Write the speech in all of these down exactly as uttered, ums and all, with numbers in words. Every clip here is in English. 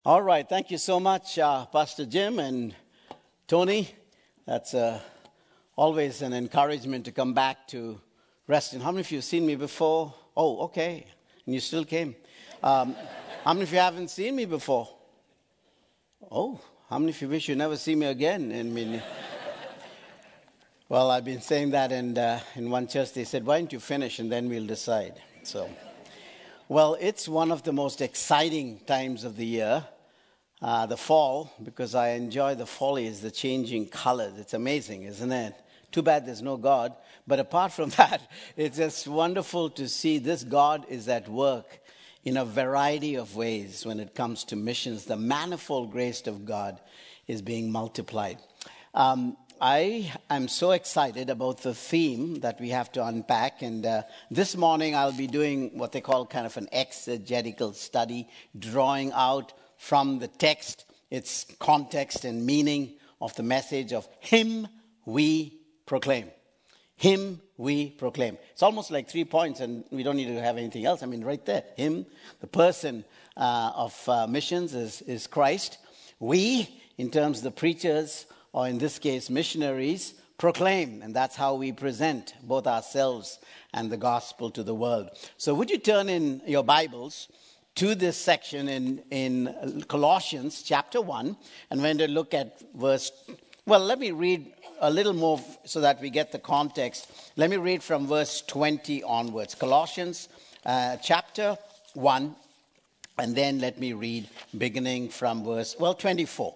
All right, thank you so much, uh, Pastor Jim and Tony. That's uh, always an encouragement to come back to Reston. How many of you have seen me before? Oh, okay, and you still came. Um, how many of you haven't seen me before? Oh, how many of you wish you never see me again? I mean, well, I've been saying that, and uh, in one church they said, "Why don't you finish and then we'll decide?" So. Well, it's one of the most exciting times of the year, uh, the fall, because I enjoy the foliage, the changing colors. It's amazing, isn't it? Too bad there's no God. But apart from that, it's just wonderful to see this God is at work in a variety of ways when it comes to missions. The manifold grace of God is being multiplied. Um, I am so excited about the theme that we have to unpack, and uh, this morning I'll be doing what they call kind of an exegetical study, drawing out from the text its context and meaning of the message of Him we proclaim. Him we proclaim. It's almost like three points, and we don't need to have anything else. I mean, right there. Him, the person uh, of uh, missions is, is Christ. We, in terms of the preachers, or in this case, missionaries, proclaim. And that's how we present both ourselves and the gospel to the world. So would you turn in your Bibles to this section in, in Colossians chapter one, and when to look at verse, well, let me read a little more so that we get the context. Let me read from verse twenty onwards. Colossians uh, chapter one, and then let me read beginning from verse, well, twenty-four.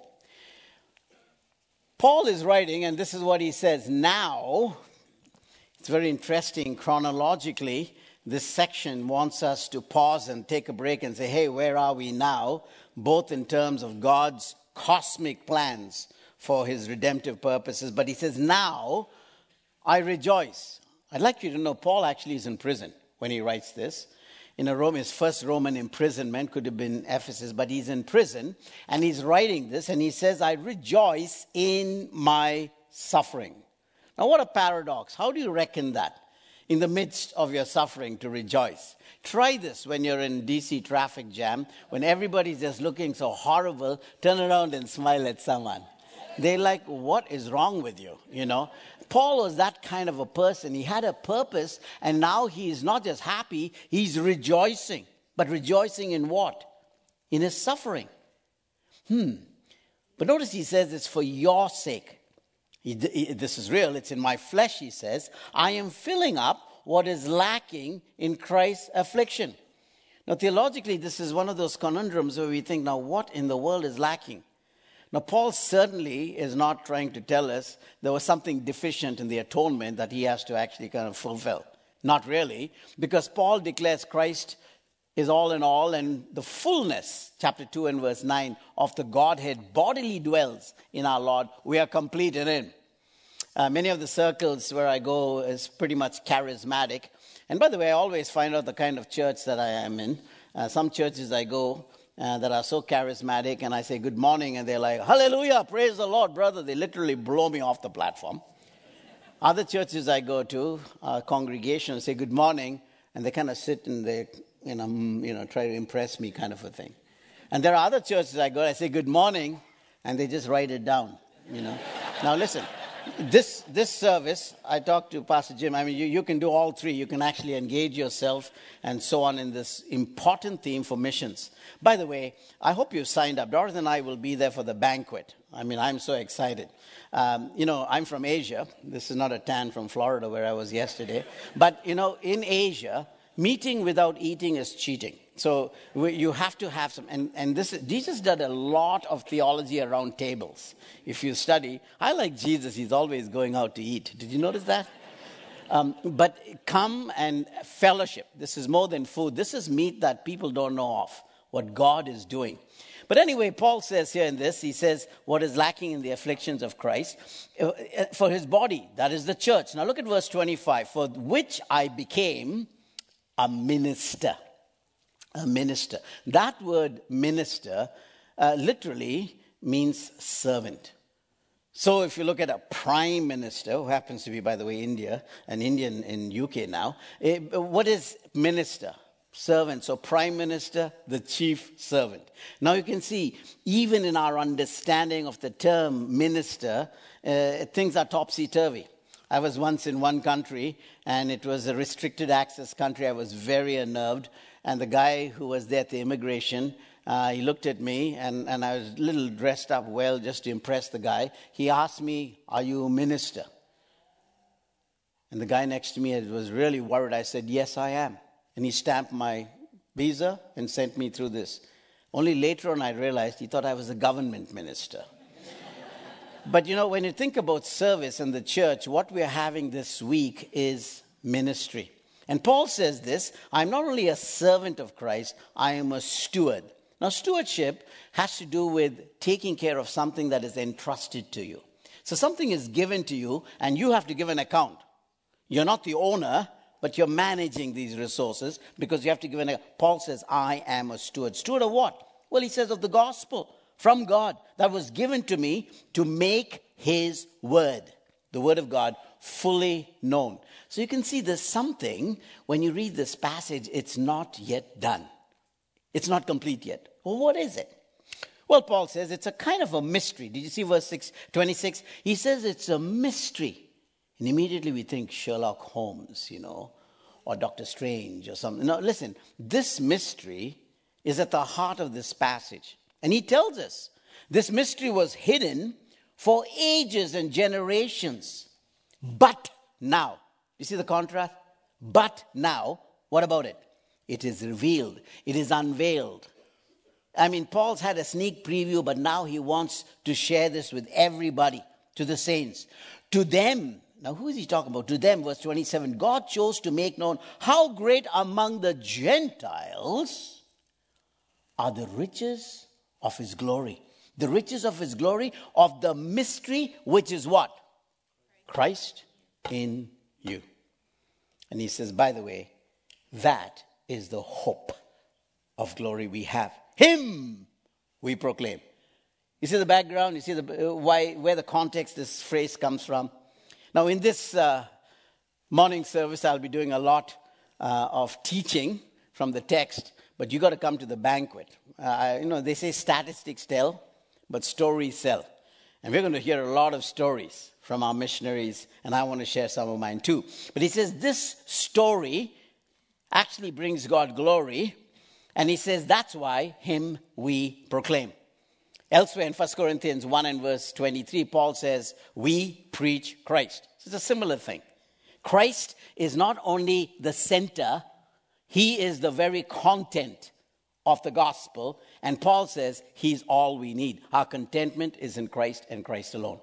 Paul is writing, and this is what he says. Now, it's very interesting chronologically, this section wants us to pause and take a break and say, hey, where are we now? Both in terms of God's cosmic plans for his redemptive purposes. But he says, now I rejoice. I'd like you to know Paul actually is in prison when he writes this. In a Rome, his first Roman imprisonment could have been Ephesus, but he's in prison, and he's writing this, and he says, I rejoice in my suffering. Now, what a paradox. How do you reckon that? In the midst of your suffering, to rejoice. Try this when you're in D C traffic jam, when everybody's just looking so horrible, turn around and smile at someone. They're like, what is wrong with you, you know? Paul was that kind of a person. He had a purpose, and now he is not just happy, he's rejoicing. But rejoicing in what? In his suffering. Hmm. But notice he says it's for your sake. He, he, this is real. It's in my flesh, he says. I am filling up what is lacking in Christ's affliction. Now, theologically, this is one of those conundrums where we think, now, what in the world is lacking? Now, Paul certainly is not trying to tell us there was something deficient in the atonement that he has to actually kind of fulfill. Not really, because Paul declares Christ is all in all, and the fullness, chapter two and verse nine, of the Godhead bodily dwells in our Lord. We are complete in him. Uh, many of the circles where I go is pretty much charismatic. And by the way, I always find out the kind of church that I am in. Uh, some churches I go Uh, that are so charismatic, and I say good morning, and they're like, hallelujah, praise the Lord, brother. They literally blow me off the platform. Other churches I go to, uh, congregations, say good morning, and they kind of sit and they, you know, you know, try to impress me, kind of a thing. And there are other churches I go, I say good morning, and they just write it down, you know. Now listen, this this service, I talked to Pastor Jim. I mean, you, you can do all three. You can actually engage yourself and so on in this important theme for missions. By the way, I hope you've signed up. Dorothy and I will be there for the banquet. I mean, I'm so excited. Um, you know, I'm from Asia. This is not a tan from Florida where I was yesterday. But, you know, in Asia, meeting without eating is cheating. So we, you have to have some, and, and this Jesus did a lot of theology around tables. If you study, I like Jesus, he's always going out to eat. Did you notice that? Um, but come and fellowship. This is more than food. This is meat that people don't know of, what God is doing. But anyway, Paul says here in this, he says, what is lacking in the afflictions of Christ, for his body, that is the church. Now look at verse twenty-five, for which I became a minister. A minister. That word minister uh, literally means servant. So if you look at a prime minister, who happens to be, by the way, India, an Indian in U K now, eh, what is minister? servant. So prime minister, the chief servant. Now you can see, even in our understanding of the term minister, uh, things are topsy-turvy. I was once in one country, and it was a restricted access country. I was very unnerved. And the guy who was there at the immigration, uh, he looked at me, and, and I was a little dressed up well just to impress the guy. He asked me, "Are you a minister?" And the guy next to me was really worried. I said, "Yes, I am." And he stamped my visa and sent me through this. Only later on I realized he thought I was a government minister. But you know, when you think about service in the church, what we're having this week is ministry. And Paul says this, "I'm not only a servant of Christ, I am a steward." Now, stewardship has to do with taking care of something that is entrusted to you. So something is given to you, and you have to give an account. You're not the owner, but you're managing these resources because you have to give an account. Paul says, "I am a steward." Steward of what? Well, he says of the gospel from God that was given to me to make his word, the word of God, fully known. So you can see there's something, when you read this passage, it's not yet done. It's not complete yet. Well, what is it? Well, Paul says it's a kind of a mystery. Did you see verse six, twenty-six? He says it's a mystery. And immediately we think Sherlock Holmes, you know, or Doctor Strange or something. No, listen, this mystery is at the heart of this passage. And he tells us this mystery was hidden for ages and generations. But now, you see the contrast? But now, what about it? It is revealed. It is unveiled. I mean, Paul's had a sneak preview, but now he wants to share this with everybody, to the saints. To them, now who is he talking about? To them, verse twenty-seven, God chose to make known how great among the Gentiles are the riches of his glory. The riches of his glory, of the mystery, which is what? Christ in you. And he says, by the way, that is the hope of glory we have. Him we proclaim. You see the background? You see the why, where the context this phrase comes from? Now, in this uh, morning service, I'll be doing a lot uh, of teaching from the text, but you got to come to the banquet. Uh, you know, they say statistics tell, but stories sell. And we're going to hear a lot of stories from our missionaries, and I want to share some of mine too. But he says this story actually brings God glory, and he says that's why him we proclaim. Elsewhere in First Corinthians one and verse twenty-three, Paul says, we preach Christ. It's a similar thing. Christ is not only the center, he is the very content of the gospel. And Paul says he's all we need. Our contentment is in Christ and Christ alone.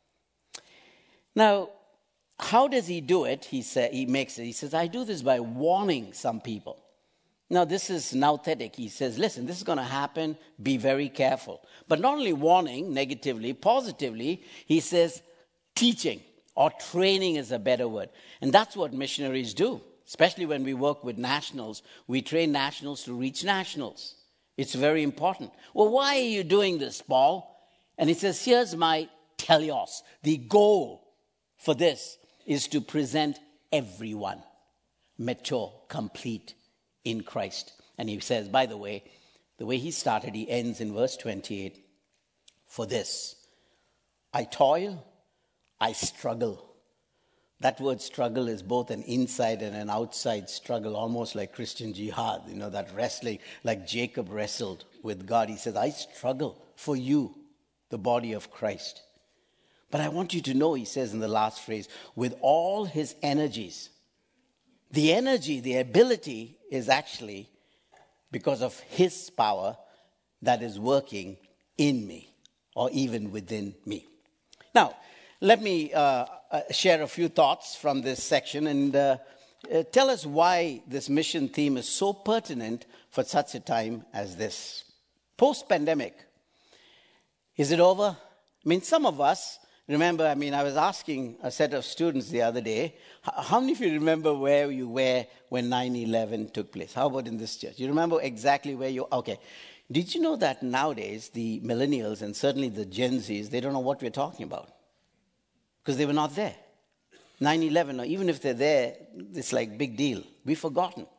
Now, how does he do it? He say, he makes it. He says, I do this by warning some people. Now, this is nouthetic. He says, listen, this is going to happen. Be very careful. But not only warning negatively, positively, he says teaching or training is a better word. And that's what missionaries do, especially when we work with nationals. We train nationals to reach nationals. It's very important. Well, why are you doing this, Paul? And he says, here's my teleos. The goal for this is to present everyone mature, complete in Christ. And he says, by the way, the way he started, he ends in verse twenty-eight. For this, I toil, I struggle. That word struggle is both an inside and an outside struggle, almost like Christian jihad, you know, that wrestling, like Jacob wrestled with God. He says, I struggle for you, the body of Christ. But I want you to know, he says in the last phrase, with all his energies. The energy, the ability is actually because of his power that is working in me or even within me. Now, let me uh, uh, share a few thoughts from this section and uh, uh, tell us why this mission theme is so pertinent for such a time as this. Post-pandemic, is it over? I mean, some of us remember, I mean, I was asking a set of students the other day, how many of you remember where you were when nine eleven took place? How about in this church? You remember exactly where you, okay. Did you know that nowadays the millennials and certainly the Gen Zs, they don't know what we're talking about? Because they were not there. nine eleven, or even if they're there, it's like big deal. We've forgotten.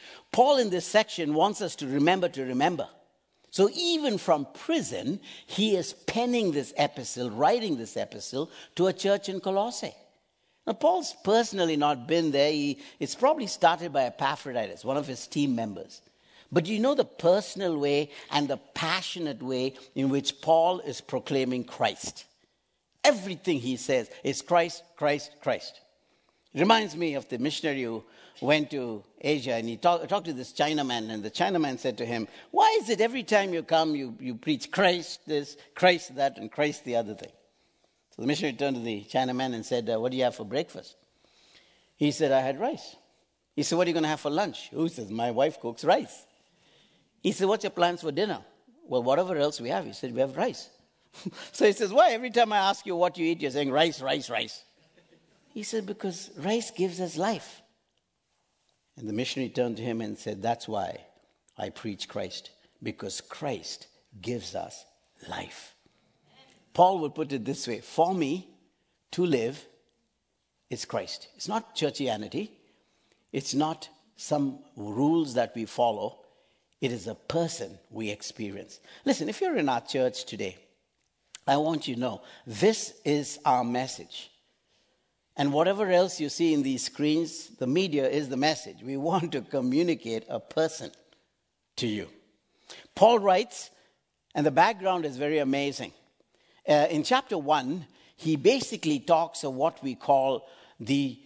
Paul in this section wants us to remember to remember. So even from prison, he is penning this epistle, writing this epistle to a church in Colossae. Now, Paul's personally not been there. He, it's probably started by Epaphroditus, one of his team members. But do you know the personal way and the passionate way in which Paul is proclaiming Christ? Everything he says is Christ, Christ, Christ. It reminds me of the missionary who went to Asia and he talk, talked to this Chinaman, and the Chinaman said to him, why is it every time you come you, you preach Christ this, Christ that, and Christ the other thing? So the missionary turned to the Chinaman and said, uh, what do you have for breakfast? He said, I had rice. He said, what are you going to have for lunch? Who says, my wife cooks rice. He said, what's your plans for dinner? Well, whatever else we have. He said, we have rice. So he says, why every time I ask you what you eat, you're saying rice, rice, rice? He said, because rice gives us life. And the missionary turned to him and said, that's why I preach Christ, because Christ gives us life. Paul would put it this way, for me to live is Christ. It's not churchianity. It's not some rules that we follow. It is a person we experience. Listen, if you're in our church today, I want you to know this is our message. And whatever else you see in these screens, the media is the message. We want to communicate a person to you. Paul writes, and the background is very amazing. Uh, in chapter one, he basically talks of what we call the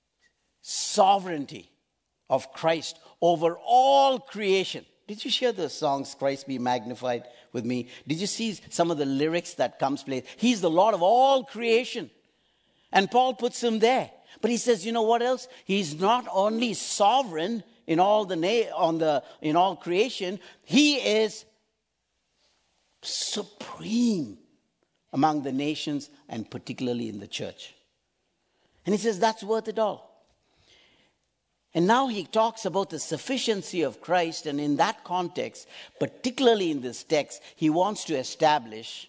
sovereignty of Christ over all creation. Did you hear the songs, Christ Be Magnified, with me? Did you see some of the lyrics that comes played? He's the Lord of all creation. And Paul puts him there. But he says, you know what else? He's not only sovereign in all the na- on the in all creation, he is supreme among the nations and particularly in the church. And he says that's worth it all. And now he talks about the sufficiency of Christ, and in that context, particularly in this text, he wants to establish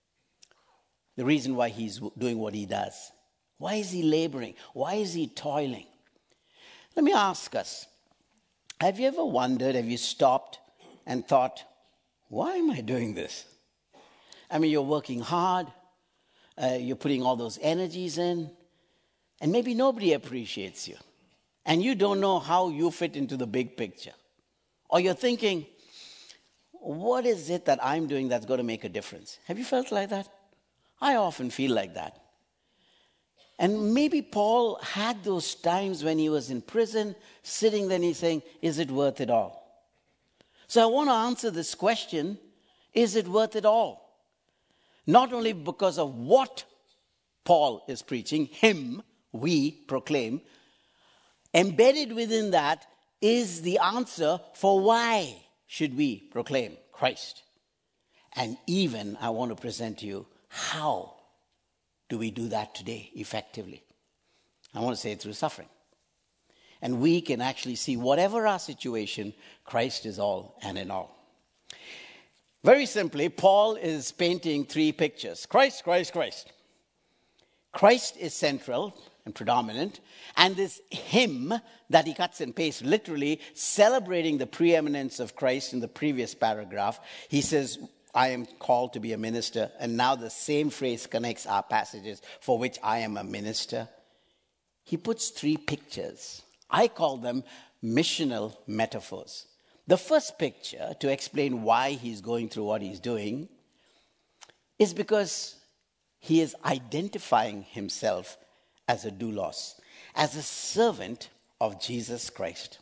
the reason why he's doing what he does. Why is he laboring? Why is he toiling? Let me ask us, have you ever wondered, have you stopped and thought, why am I doing this? I mean, you're working hard, uh, you're putting all those energies in, and maybe nobody appreciates you. And you don't know how you fit into the big picture. Or you're thinking, what is it that I'm doing that's going to make a difference? Have you felt like that? I often feel like that. And maybe Paul had those times when he was in prison, sitting there and he's saying, is it worth it all? So I want to answer this question, is it worth it all? Not only because of what Paul is preaching, him, we proclaim. Embedded within that is the answer for why should we proclaim Christ. And even I want to present to you, how do we do that today effectively? I want to say through suffering. And we can actually see whatever our situation, Christ is all and in all. Very simply, Paul is painting three pictures. Christ, Christ, Christ. Christ is central and predominant. And this hymn that he cuts and pastes, literally celebrating the preeminence of Christ in the previous paragraph, he says, I am called to be a minister. And now the same phrase connects our passages, for which I am a minister. He puts three pictures. I call them missional metaphors. The first picture, to explain why he's going through what he's doing, is because he is identifying himself as a doulos, as a servant of Jesus Christ.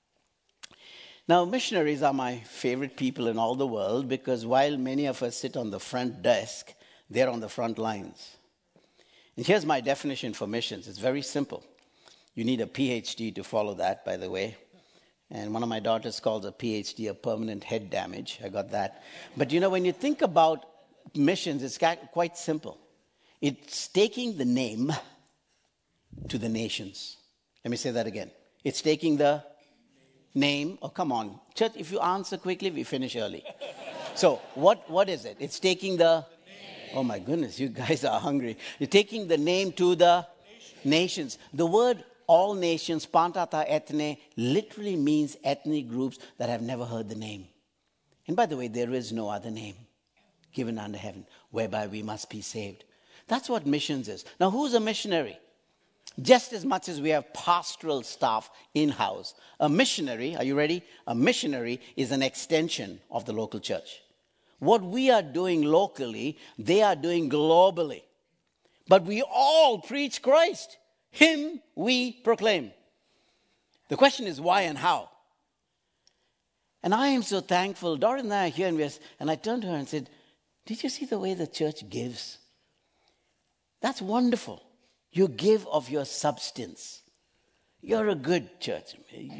Now, missionaries are my favorite people in all the world because while many of us sit on the front desk, they're on the front lines. And here's my definition for missions. It's very simple. You need a P H D to follow that, by the way. And one of my daughters calls a P H D a permanent head damage. I got that. But you know, when you think about missions, it's quite simple. It's taking the name to the nations. Let me say that again. It's taking the name. Oh, come on. Church, if you answer quickly, we finish early. So what, what is it? It's taking the... Oh my goodness, you guys are hungry. You're taking the name to the nations. nations. The word all nations, pantata ethne, literally means ethnic groups that have never heard the name. And by the way, there is no other name given under heaven whereby we must be saved. That's what missions is. Now, who's a missionary? Just as much as we have pastoral staff in-house, a missionary, are you ready? A missionary is an extension of the local church. What we are doing locally, they are doing globally. But we all preach Christ. Him we proclaim. The question is why and how? And I am so thankful. Dorothy and I are here, and, we are, and I turned to her and said, did you see the way the church gives? That's wonderful. You give of your substance. You're a good church.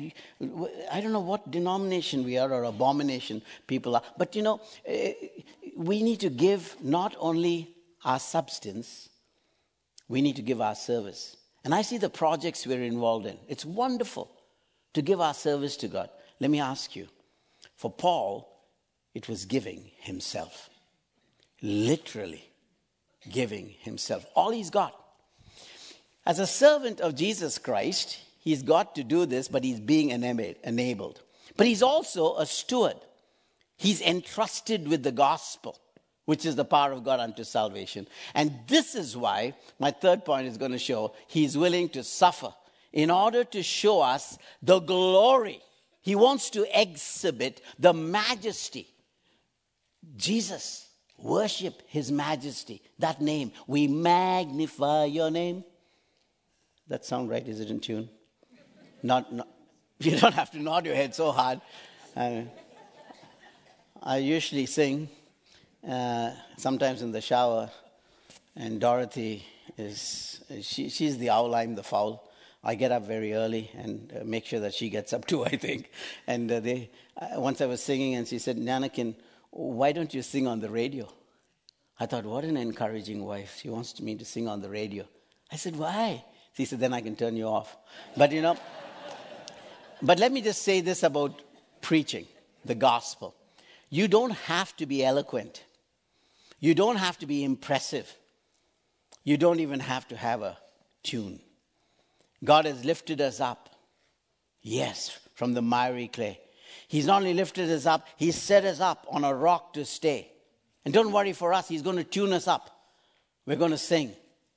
I don't know what denomination we are or abomination people are. But you know, we need to give not only our substance, we need to give our service. And I see the projects we're involved in. It's wonderful to give our service to God. Let me ask you, for Paul, it was giving himself. Literally giving himself. All he's got. As a servant of Jesus Christ, he's got to do this, but he's being enabled. But he's also a steward. He's entrusted with the gospel, which is the power of God unto salvation. And this is why my third point is going to show he's willing to suffer in order to show us the glory. He wants to exhibit the majesty. Jesus, worship his majesty. That name, we magnify your name. That sound right? Is it in tune? Not, not you don't have to nod your head so hard. Uh, I usually sing uh, sometimes in the shower, and Dorothy is she, she's the owl, I'm the fowl. I get up very early and uh, make sure that she gets up too, I think. And uh, they uh, once I was singing, and she said, Nanakin, why don't you sing on the radio? I thought, what an encouraging wife. She wants me to sing on the radio. I said, why? She said, then I can turn you off. But you know, but let me just say this about preaching the gospel. You don't have to be eloquent. You don't have to be impressive. You don't even have to have a tune. God has lifted us up. Yes, from the miry clay. He's not only lifted us up, he's set us up on a rock to stay. And don't worry for us, he's going to tune us up. We're going to sing.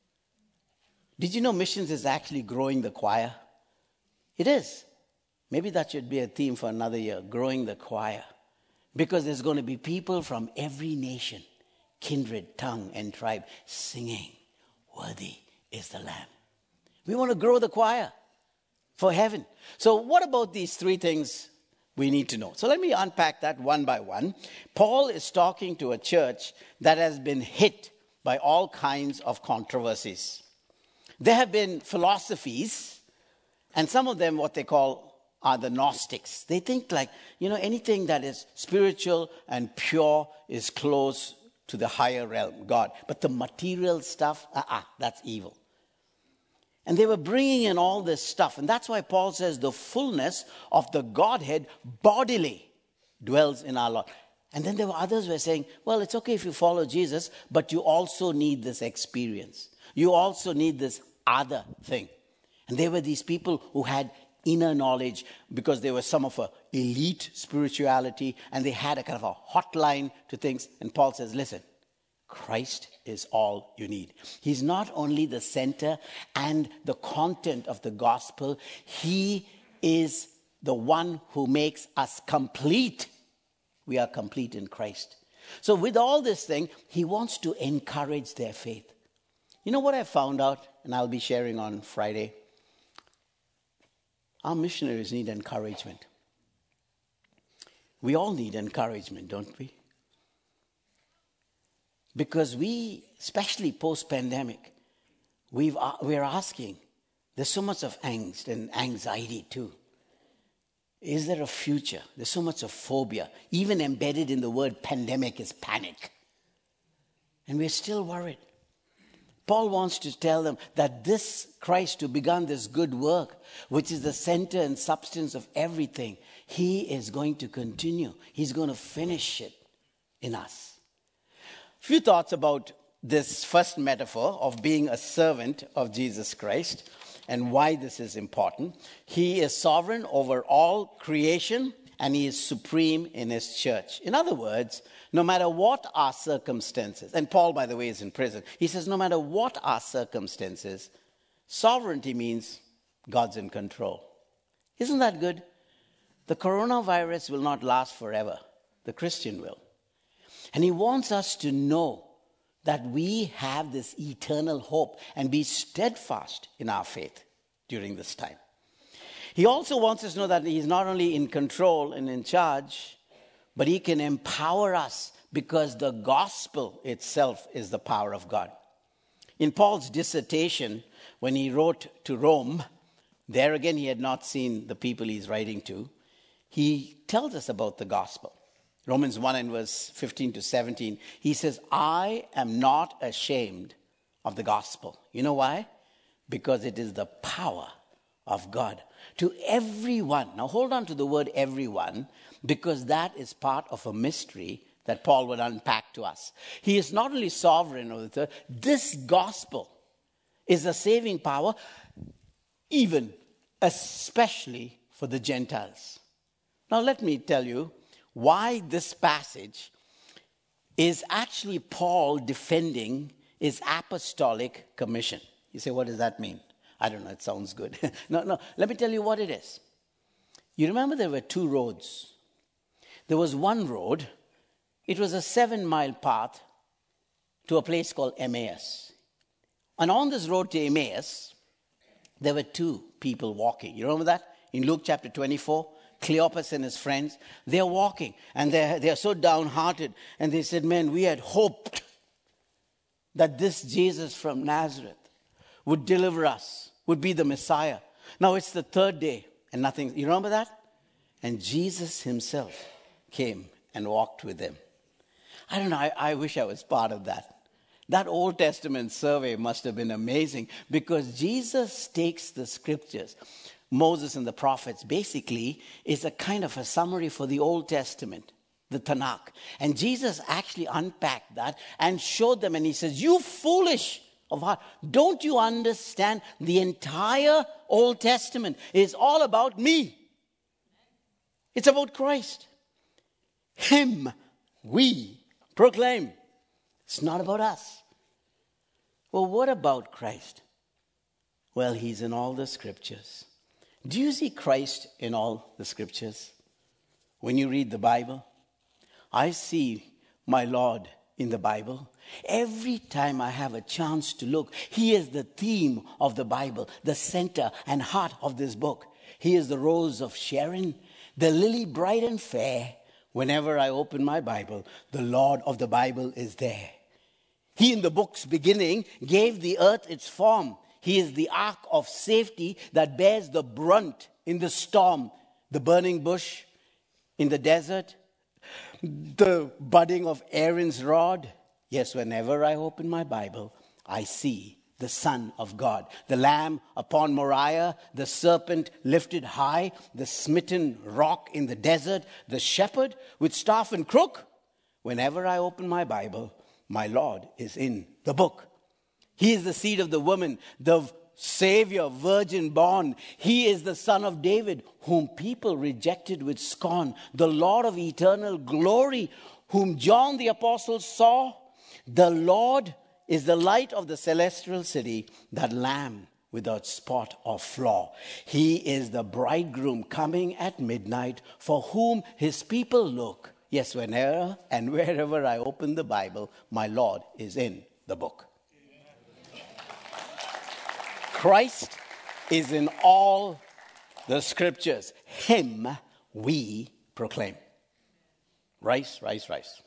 Did you know missions is actually growing the choir? It is. Maybe that should be a theme for another year, growing the choir. Because there's going to be people from every nation, kindred, tongue, and tribe singing, worthy is the Lamb. We want to grow the choir for heaven. So what about these three things we need to know? So let me unpack that one by one. Paul is talking to a church that has been hit by all kinds of controversies. There have been philosophies, and some of them what they call are the Gnostics. They think like, you know, anything that is spiritual and pure is close to the higher realm, God. But the material stuff, uh-uh, that's evil. And they were bringing in all this stuff. And that's why Paul says the fullness of the Godhead bodily dwells in our Lord. And then there were others who were saying, well, it's okay if you follow Jesus, but you also need this experience. You also need this other thing. And there were these people who had inner knowledge because they were some of a elite spirituality, and they had a kind of a hotline to things. And Paul says, listen, Christ is all you need. He's not only the center and the content of the gospel, he is the one who makes us complete. We are complete in Christ. So with all this thing, he wants to encourage their faith. You know what I found out, and I'll be sharing on Friday? Our missionaries need encouragement. We all need encouragement, don't we? Because we, especially post-pandemic, we've, we're asking, there's so much of angst and anxiety too. Is there a future? There's so much of phobia. Even embedded in the word pandemic is panic. And we're still worried. Paul wants to tell them that this Christ who began this good work, which is the center and substance of everything, he is going to continue. He's going to finish it in us. A few thoughts about this first metaphor of being a servant of Jesus Christ. and why this is important. He is sovereign over all creation, and he is supreme in his church. In other words, no matter what our circumstances, and Paul, by the way, is in prison. He says, no matter what our circumstances, sovereignty means God's in control. Isn't that good? The coronavirus will not last forever. The Christian will. And he wants us to know that we have this eternal hope and be steadfast in our faith during this time. He also wants us to know that he's not only in control and in charge, but he can empower us because the gospel itself is the power of God. In Paul's dissertation, when he wrote to Rome, there again he had not seen the people he's writing to. He tells us about the gospel. Romans one and verse fifteen to seventeen, he says, I am not ashamed of the gospel. You know why? Because it is the power of God to everyone. Now hold on to the word everyone, because that is part of a mystery that Paul would unpack to us. He is not only sovereign over the earth, this gospel is a saving power, even especially for the Gentiles. Now let me tell you why this passage is actually Paul defending his apostolic commission. You say, what does that mean? I don't know, it sounds good. no, no, let me tell you what it is. You remember there were two roads. There was one road. It was a seven-mile path to a place called Emmaus. And on this road to Emmaus, there were two people walking. You remember that? In Luke chapter twenty-four, Cleopas and his friends, they're walking. And they're, they're so downhearted. And they said, man, we had hoped that this Jesus from Nazareth would deliver us, would be the Messiah. Now it's the third day and nothing. You remember that? And Jesus himself came and walked with them. I don't know, I, I wish I was part of that. That Old Testament survey must have been amazing because Jesus takes the scriptures. Moses and the prophets basically is a kind of a summary for the Old Testament, the Tanakh. And Jesus actually unpacked that and showed them, and he says, you foolish of heart, don't you understand the entire Old Testament is all about me? It's about Christ. Him we proclaim. It's not about us. Well, what about Christ? Well, he's in all the scriptures. Do you see Christ in all the scriptures? When you read the Bible, I see my Lord in the Bible. Every time I have a chance to look, he is the theme of the Bible, the center and heart of this book. He is the rose of Sharon, the lily bright and fair. Whenever I open my Bible, the Lord of the Bible is there. He, in the book's beginning, gave the earth its form. He is the ark of safety that bears the brunt in the storm, the burning bush in the desert, the budding of Aaron's rod. Yes, whenever I open my Bible, I see the Son of God. The lamb upon Moriah, the serpent lifted high, the smitten rock in the desert, the shepherd with staff and crook. Whenever I open my Bible, my Lord is in the book. He is the seed of the woman, the Savior, virgin born. He is the Son of David, whom people rejected with scorn. The Lord of eternal glory, whom John the Apostle saw. The Lord is the light of the celestial city, that Lamb without spot or flaw. He is the bridegroom coming at midnight, for whom his people look. Yes, whenever and wherever I open the Bible, my Lord is in the book. Christ is in all the scriptures. Him we proclaim. Rice, rice, rice.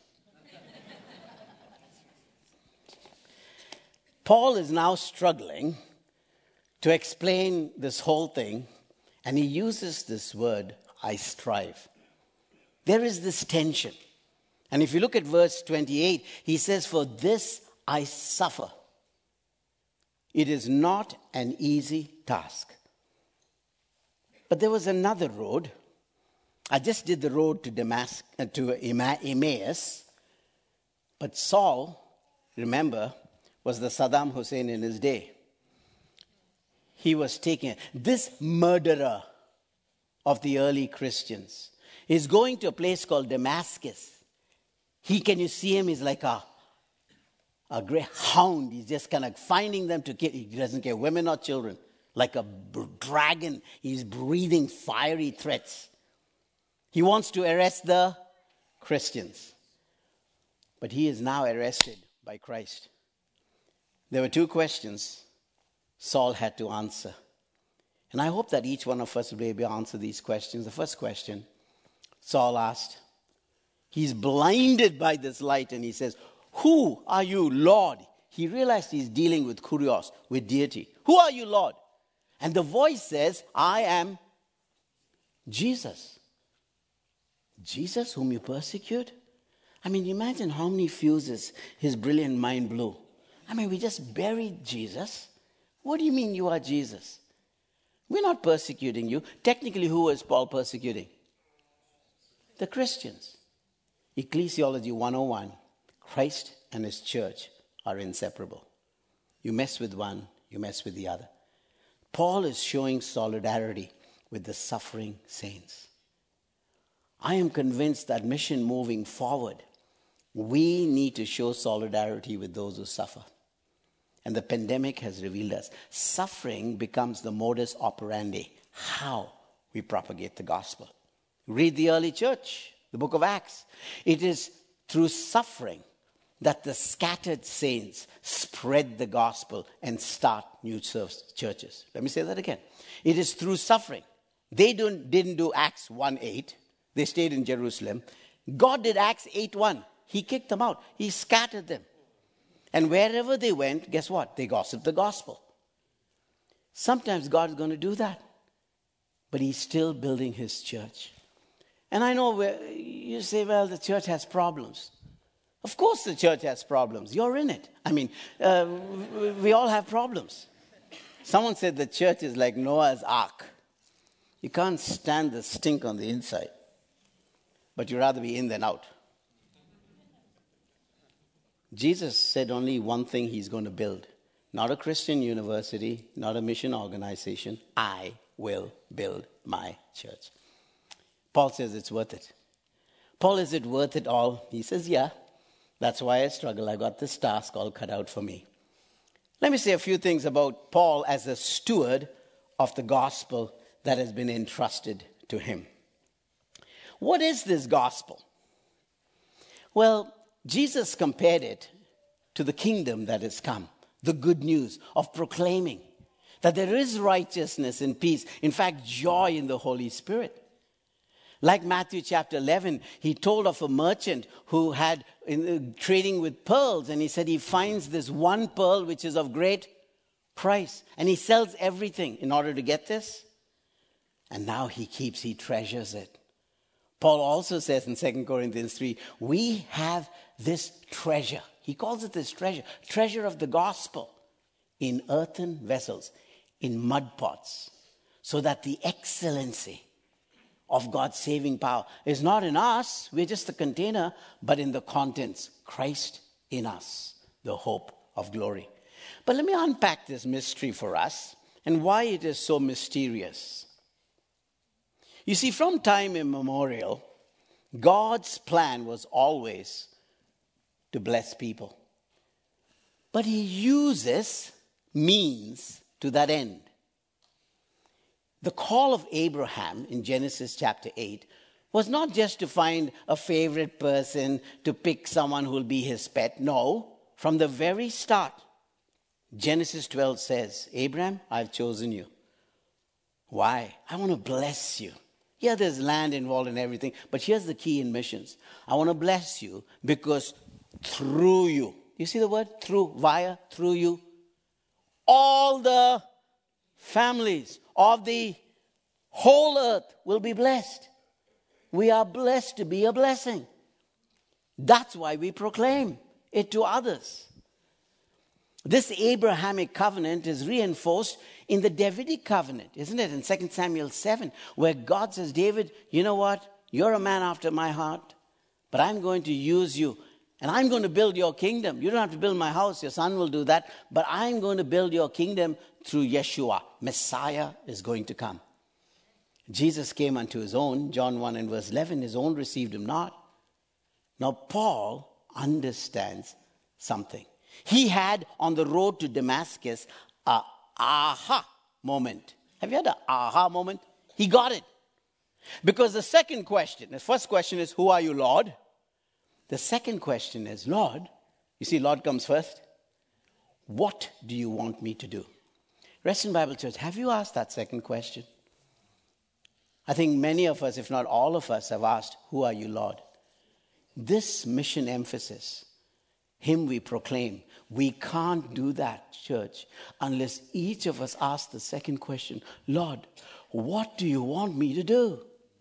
Paul is now struggling to explain this whole thing, and he uses this word, I strive. There is this tension. And if you look at verse twenty-eight, he says, for this I suffer. It is not an easy task. But there was another road. I just did the road to Damascus, uh, to Emmaus. But Saul, remember, was the Saddam Hussein in his day. he was taking. This murderer of the early Christians is going to a place called Damascus. He, can you see him? He's like a, a great hound. He's just kind of finding them to kill. He doesn't care, women or children. Like a b- dragon, he's breathing fiery threats. He wants to arrest the Christians. But he is now arrested by Christ. There were two questions Saul had to answer. And I hope that each one of us will be able to answer these questions. The first question Saul asked, he's blinded by this light and he says, "Who are you, Lord?" He realized he's dealing with kurios, with deity. "Who are you, Lord?" And the voice says, "I am Jesus." Jesus whom you persecute? I mean, imagine how many fuses his brilliant mind blew. I mean, we just buried Jesus. What do you mean you are Jesus? We're not persecuting you. Technically, who was Paul persecuting? The Christians. Ecclesiology one oh one. Christ and his church are inseparable. You mess with one, you mess with the other. Paul is showing solidarity with the suffering saints. I am convinced that mission moving forward, we need to show solidarity with those who suffer. And the pandemic has revealed us. Suffering becomes the modus operandi, how we propagate the gospel. Read the early church, the book of Acts. It is through suffering that the scattered saints spread the gospel and start new churches. Let me say that again. It is through suffering. They don't, didn't do Acts one eight. They stayed in Jerusalem. God did Acts eight one. He kicked them out. He scattered them. And wherever they went, guess what? They gossiped the gospel. Sometimes God is going to do that. But he's still building his church. And I know where you say, well, the church has problems. Of course the church has problems. You're in it. I mean, uh, we all have problems. Someone said the church is like Noah's ark. You can't stand the stink on the inside. But you'd rather be in than out. Jesus said only one thing he's going to build. Not a Christian university, not a mission organization. I will build my church. Paul says it's worth it. Paul, is it worth it all? He says, yeah. That's why I struggle. I got this task all cut out for me. Let me say a few things about Paul as a steward of the gospel that has been entrusted to him. What is this gospel? Well, Jesus compared it to the kingdom that has come, the good news of proclaiming that there is righteousness and peace, in fact, joy in the Holy Spirit. Like Matthew chapter eleven, he told of a merchant who had in, uh, trading with pearls, and he said he finds this one pearl which is of great price, and he sells everything in order to get this, and now he keeps, he treasures it. Paul also says in Second Corinthians three, we have this treasure. He calls it this treasure, treasure of the gospel in earthen vessels, in mud pots, so that the excellency of God's saving power is not in us, we're just the container, but in the contents, Christ in us, the hope of glory. But let me unpack this mystery for us and why it is so mysterious. You see, from time immemorial, God's plan was always to bless people. But he uses means to that end. The call of Abraham in Genesis chapter eight was not just to find a favorite person, to pick someone who will be his pet. No, from the very start, Genesis twelve says, Abraham, I've chosen you. Why? I want to bless you. Yeah, there's land involved in everything, but here's the key in missions. I want to bless you because through you, you see the word? Through, via, through you, all the families of the whole earth will be blessed. We are blessed to be a blessing. That's why we proclaim it to others. This Abrahamic covenant is reinforced in the Davidic covenant, isn't it? In Second Samuel seven, where God says, David, you know what? You're a man after my heart, but I'm going to use you. And I'm going to build your kingdom. You don't have to build my house. Your son will do that. But I'm going to build your kingdom through Yeshua. Messiah is going to come. Jesus came unto his own. John one and verse eleven. His own received him not. Now Paul understands something. He had on the road to Damascus a aha moment. Have you had an aha moment? He got it. Because the second question, the first question is, who are you, Lord? The second question is, Lord, you see, Lord comes first. What do you want me to do? Reston Bible Church, have you asked that second question? I think many of us, if not all of us, have asked, who are you, Lord? This mission emphasis, him we proclaim. We can't do that, church, unless each of us asks the second question, Lord, what do you want me to do?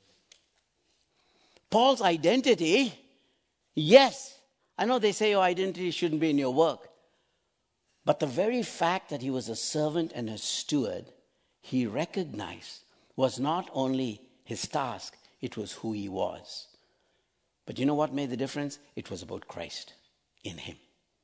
Paul's identity, yes, I know they say your identity shouldn't be in your work. But the very fact that he was a servant and a steward, he recognized was not only his task, it was who he was. But you know what made the difference? It was about Christ in him.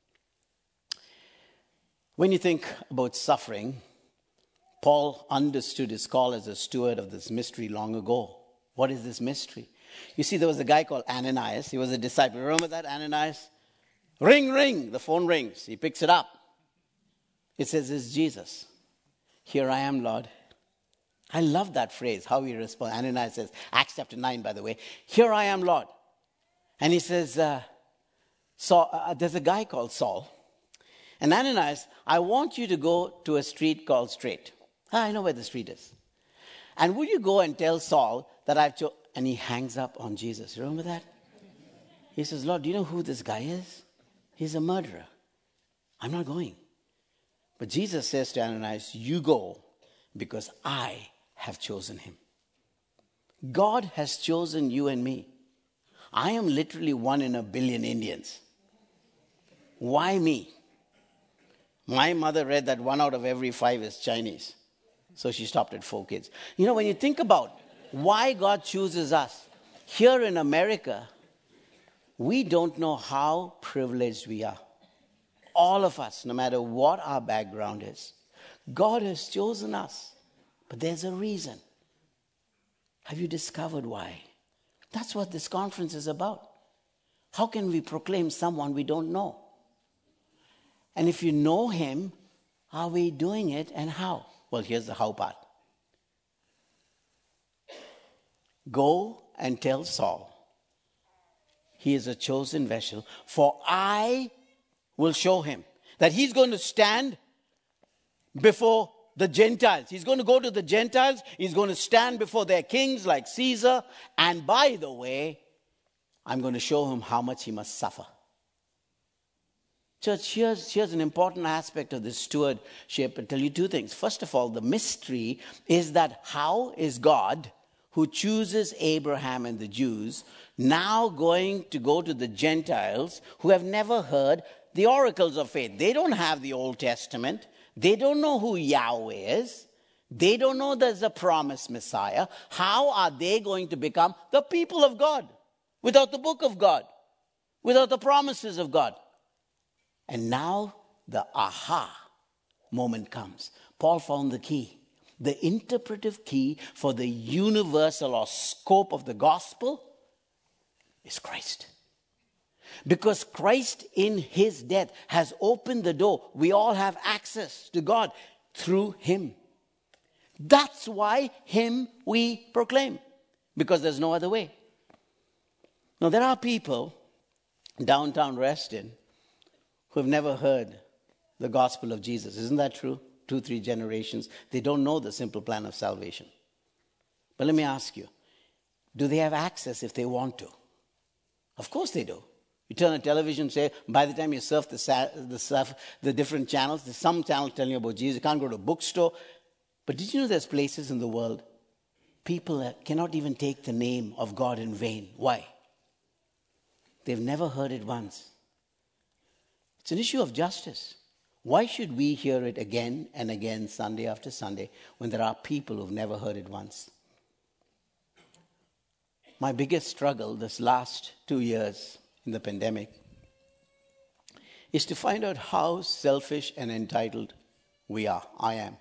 When you think about suffering, Paul understood his call as a steward of this mystery long ago. What is this mystery? You see, there was a guy called Ananias. He was a disciple. Remember that, Ananias? Ring, ring. The phone rings. He picks it up. It says, it's Jesus. Here I am, Lord. I love that phrase, how he responds. Ananias says, Acts chapter nine, by the way. Here I am, Lord. And he says, uh, Saul, uh, there's a guy called Saul. And Ananias, I want you to go to a street called Straight. Ah, I know where the street is. And would you go and tell Saul that I've chosen... And he hangs up on Jesus. You remember that? He says, Lord, do you know who this guy is? He's a murderer. I'm not going. But Jesus says to Ananias, you go because I have chosen him. God has chosen you and me. I am literally one in a billion Indians. Why me? My mother read that one out of every five is Chinese. So she stopped at four kids. You know, when you think about why God chooses us, here in America, we don't know how privileged we are. All of us, no matter what our background is. God has chosen us. But there's a reason. Have you discovered why? That's what this conference is about. How can we proclaim someone we don't know? And if you know him, are we doing it and how? Well, here's the how part. Go and tell Saul, he is a chosen vessel, for I will show him that he's going to stand before the Gentiles. He's going to go to the Gentiles. He's going to stand before their kings like Caesar. And by the way, I'm going to show him how much he must suffer. Church, here's, here's an important aspect of this stewardship. I'll tell you two things. First of all, the mystery is that how is God, who chooses Abraham and the Jews, now going to go to the Gentiles who have never heard the oracles of faith? They don't have the Old Testament. They don't know who Yahweh is. They don't know there's a promised Messiah. How are they going to become the people of God without the book of God, without the promises of God? And now the aha moment comes. Paul found the key. The interpretive key for the universal or scope of the gospel is Christ. Because Christ in his death has opened the door. We all have access to God through him. That's why him we proclaim. Because there's no other way. Now there are people downtown Reston who have never heard the gospel of Jesus. Isn't that true? Two, three generations. They don't know the simple plan of salvation. But let me ask you, do they have access if they want to? Of course they do. You turn on television, say, by the time you surf the, the, surf, the different channels, there's some channel telling you about Jesus. You can't go to a bookstore. But did you know there's places in the world people cannot even take the name of God in vain? Why? They've never heard it once. It's an issue of justice. Why should we hear it again and again, Sunday after Sunday, when there are people who've never heard it once? My biggest struggle this last two years in the pandemic is to find out how selfish and entitled we are. I am.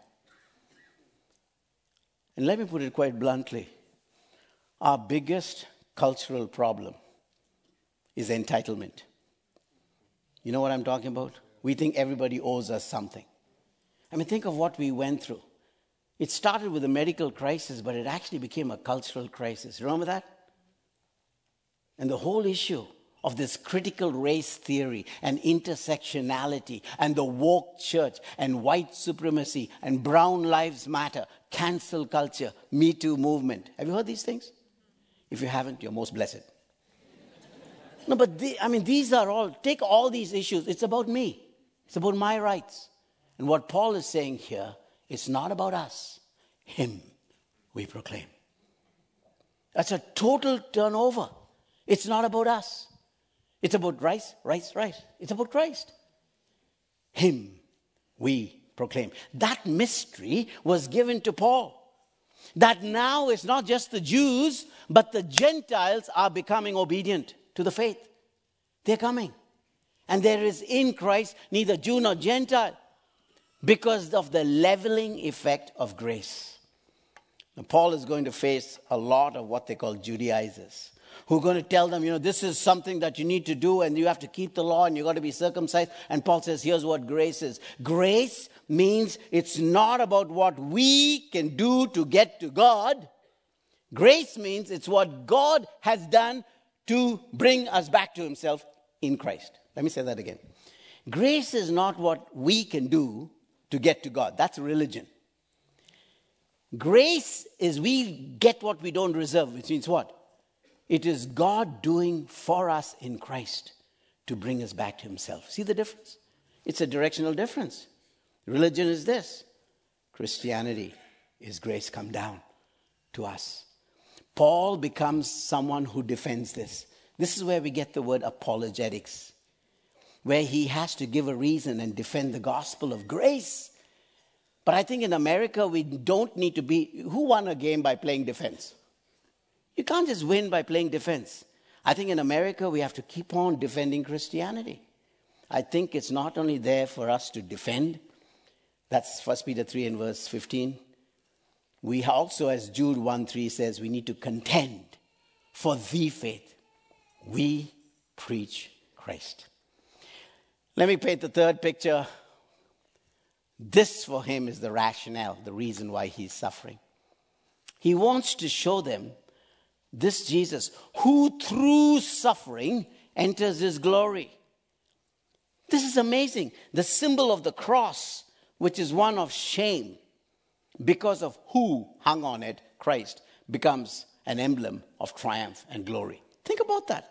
And let me put it quite bluntly. Our biggest cultural problem is entitlement. You know what I'm talking about? We think everybody owes us something. I mean, think of what we went through. It started with a medical crisis, but it actually became a cultural crisis. Remember that? And the whole issue of this critical race theory and intersectionality and the woke church and white supremacy and brown lives matter, cancel culture, Me Too movement. Have you heard these things? If you haven't, you're most blessed. No, but the, I mean, these are all, take all these issues. It's about me. It's about my rights. And what Paul is saying here, it's not about us. Him we proclaim. That's a total turnover. It's not about us. It's about rice, rice, rice. It's about Christ. Him we proclaim. That mystery was given to Paul. That now it's not just the Jews, but the Gentiles are becoming obedient to the faith. They're coming. And there is in Christ neither Jew nor Gentile because of the leveling effect of grace. Now, Paul is going to face a lot of what they call Judaizers who are going to tell them, you know, this is something that you need to do and you have to keep the law and you've got to be circumcised. And Paul says, here's what grace is. Grace means it's not about what we can do to get to God. Grace means it's what God has done to bring us back to himself in Christ. Let me say that again. Grace is not what we can do to get to God. That's religion. Grace is we get what we don't deserve, which means what? It is God doing for us in Christ to bring us back to himself. See the difference? It's a directional difference. Religion is this. Christianity is grace come down to us. Paul becomes someone who defends this. This is where we get the word apologetics, where he has to give a reason and defend the gospel of grace. But I think in America, we don't need to be... Who won a game by playing defense? You can't just win by playing defense. I think in America, we have to keep on defending Christianity. I think it's not only there for us to defend. That's First Peter three and verse fifteen. We also, as Jude one three says, we need to contend for the faith. We preach Christ. Let me paint the third picture. This for him is the rationale, the reason why he's suffering. He wants to show them this Jesus who through suffering enters his glory. This is amazing. The symbol of the cross, which is one of shame, because of who hung on it, Christ, becomes an emblem of triumph and glory. Think about that.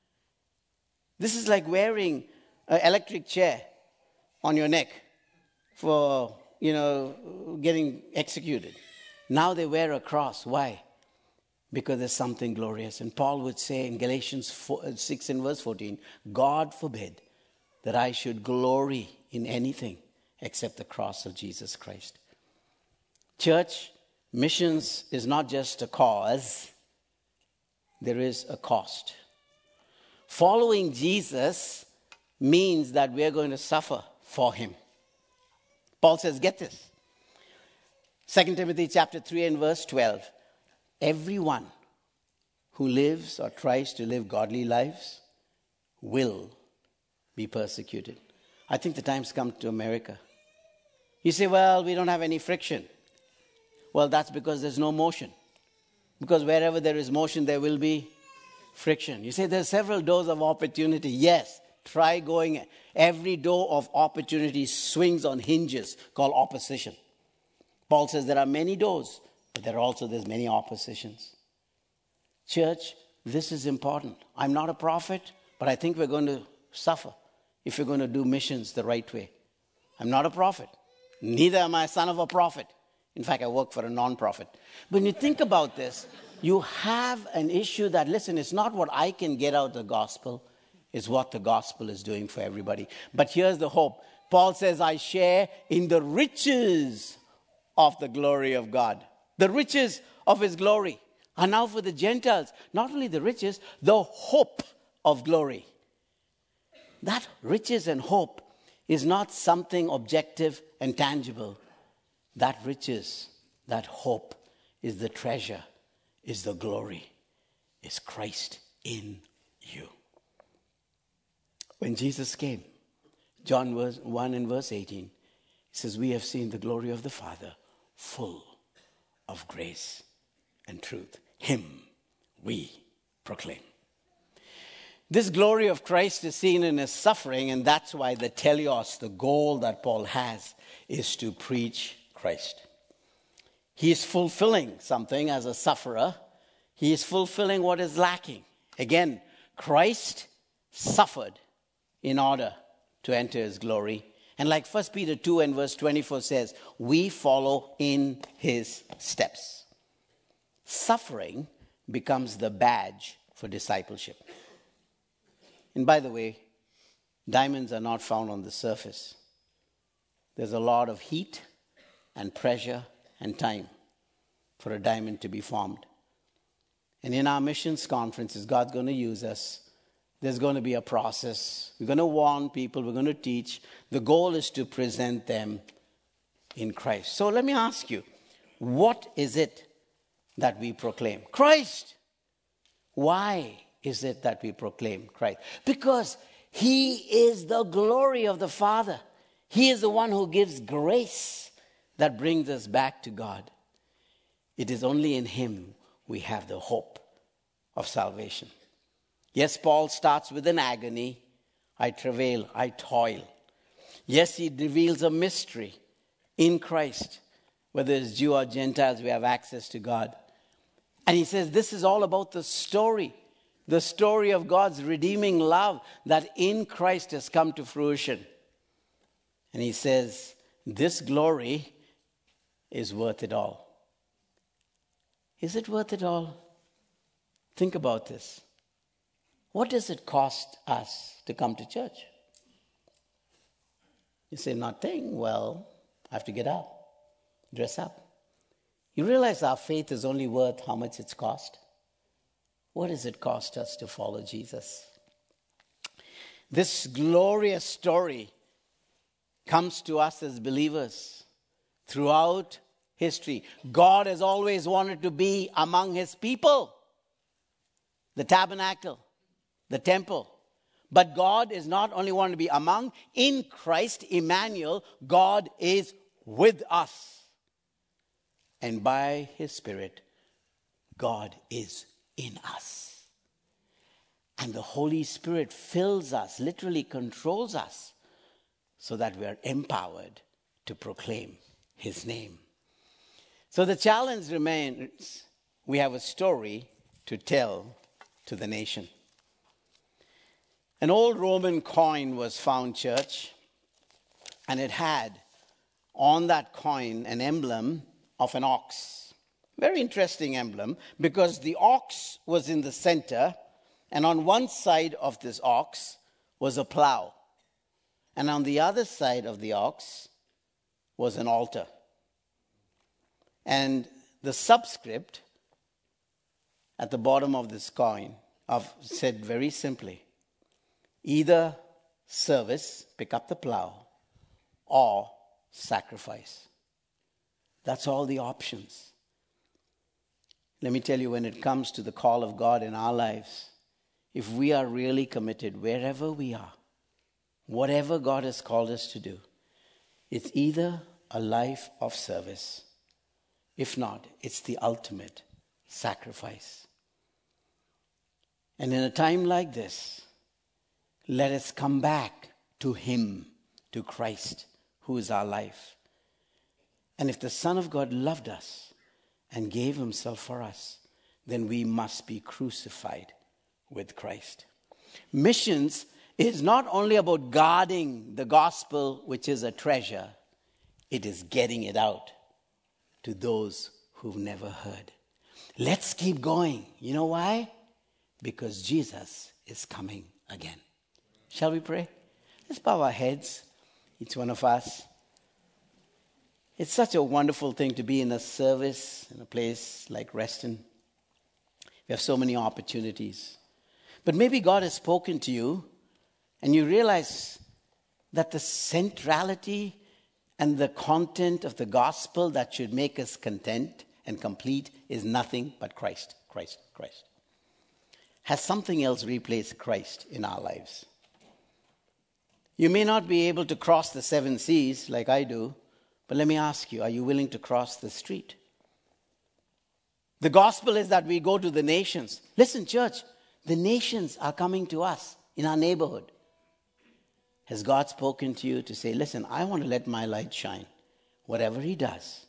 This is like wearing an electric chair on your neck for, you know, getting executed. Now they wear a cross. Why? Because there's something glorious. And Paul would say in Galatians six and verse fourteen, God forbid that I should glory in anything except the cross of Jesus Christ. Church, missions is not just a cause. There is a cost. Following Jesus means that we are going to suffer for him. Paul says, get this. Second Timothy chapter three and verse twelve. Everyone who lives or tries to live godly lives will be persecuted. I think the time's come to America. You say, well, we don't have any friction. Well, that's because there's no motion. Because wherever there is motion, there will be friction. You say there's several doors of opportunity. Yes, try going. Every door of opportunity swings on hinges called opposition. Paul says there are many doors, but there are also there's many oppositions. Church, this is important. I'm not a prophet, but I think we're going to suffer if we're going to do missions the right way. I'm not a prophet. Neither am I a son of a prophet. In fact, I work for a non-profit. When you think about this, you have an issue that, listen, it's not what I can get out of the gospel. It's what the gospel is doing for everybody. But here's the hope. Paul says, I share in the riches of the glory of God. The riches of his glory are now for the Gentiles. Not only the riches, the hope of glory. That riches and hope is not something objective and tangible. That riches, that hope is the treasure, is the glory, is Christ in you. When Jesus came, John one and verse eighteen, he says, we have seen the glory of the Father, full of grace and truth. Him we proclaim. This glory of Christ is seen in his suffering, and that's why the teleos, the goal that Paul has, is to preach Christ. He is fulfilling something as a sufferer. He is fulfilling what is lacking. Again, Christ suffered in order to enter his glory. And like First Peter two and verse twenty-four says, we follow in his steps. Suffering becomes the badge for discipleship. And by the way, diamonds are not found on the surface. There's a lot of heat and pressure and time for a diamond to be formed. And in our missions conferences, God's going to use us. There's going to be a process. We're going to warn people. We're going to teach. The goal is to present them in Christ. So let me ask you, what is it that we proclaim? Christ. Why is it that we proclaim Christ? Because he is the glory of the Father. He is the one who gives grace that brings us back to God. It is only in him we have the hope of salvation. Yes, Paul starts with an agony. I travail, I toil. Yes, he reveals a mystery in Christ. Whether it's Jew or Gentiles, we have access to God. And he says this is all about the story. The story of God's redeeming love that in Christ has come to fruition. And he says, this glory is worth it all. Is it worth it all? Think about this. What does it cost us to come to church? You say, nothing. Well, I have to get up, dress up. You realize our faith is only worth how much it's cost? What does it cost us to follow Jesus? This glorious story comes to us as believers throughout history. God has always wanted to be among his people. The tabernacle, the temple. But God is not only wanting to be among, in Christ, Emmanuel, God is with us. And by his Spirit, God is in us. And the Holy Spirit fills us, literally controls us, so that we are empowered to proclaim his name. So the challenge remains, we have a story to tell to the nation. An old Roman coin was found, church, and it had on that coin an emblem of an ox. Very interesting emblem, because the ox was in the center, and on one side of this ox was a plow. And on the other side of the ox was an altar. And the subscript at the bottom of this coin of, said very simply, either service, pick up the plow, or sacrifice. That's all the options. Let me tell you, when it comes to the call of God in our lives, if we are really committed wherever we are, whatever God has called us to do, it's either a life of service. If not, it's the ultimate sacrifice. And in a time like this, let us come back to him, to Christ, who is our life. And if the Son of God loved us and gave himself for us, then we must be crucified with Christ. Missions is not only about guarding the gospel, which is a treasure, it is getting it out to those who've never heard. Let's keep going. You know why? Because Jesus is coming again. Shall we pray? Let's bow our heads, each one of us. It's such a wonderful thing to be in a service in a place like Reston. We have so many opportunities. But maybe God has spoken to you and you realize that the centrality and the content of the gospel that should make us content and complete is nothing but Christ, Christ, Christ. Has something else replaced Christ in our lives? You may not be able to cross the seven seas like I do, but let me ask you, are you willing to cross the street? The gospel is that we go to the nations. Listen, church, the nations are coming to us in our neighborhood. Has God spoken to you to say, listen, I want to let my light shine. Whatever he does,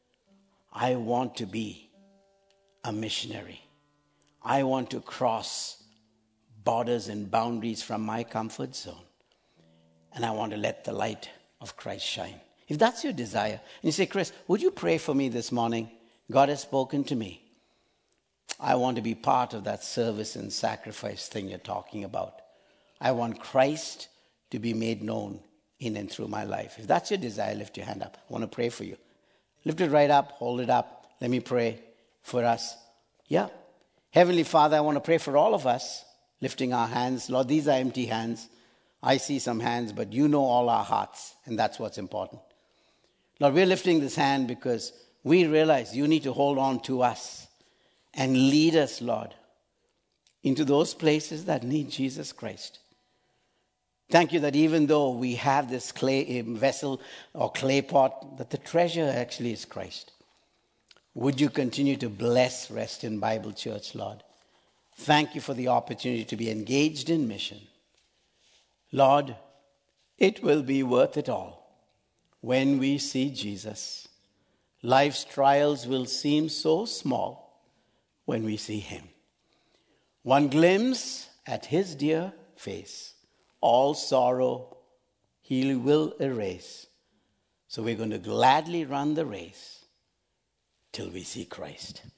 I want to be a missionary. I want to cross borders and boundaries from my comfort zone. And I want to let the light of Christ shine. If that's your desire, and you say, Chris, would you pray for me this morning? God has spoken to me. I want to be part of that service and sacrifice thing you're talking about. I want Christ to be made known in and through my life. If that's your desire, lift your hand up. I want to pray for you. Lift it right up, hold it up. Let me pray for us. Yeah. Heavenly Father, I want to pray for all of us, lifting our hands. Lord, these are empty hands. I see some hands, but you know all our hearts, and that's what's important. Lord, we're lifting this hand because we realize you need to hold on to us and lead us, Lord, into those places that need Jesus Christ. Thank you that even though we have this clay vessel or clay pot, that the treasure actually is Christ. Would you continue to bless Reston Bible Church, Lord? Thank you for the opportunity to be engaged in mission. Lord, it will be worth it all when we see Jesus. Life's trials will seem so small when we see him. One glimpse at his dear face, all sorrow he will erase. So we're going to gladly run the race till we see Christ.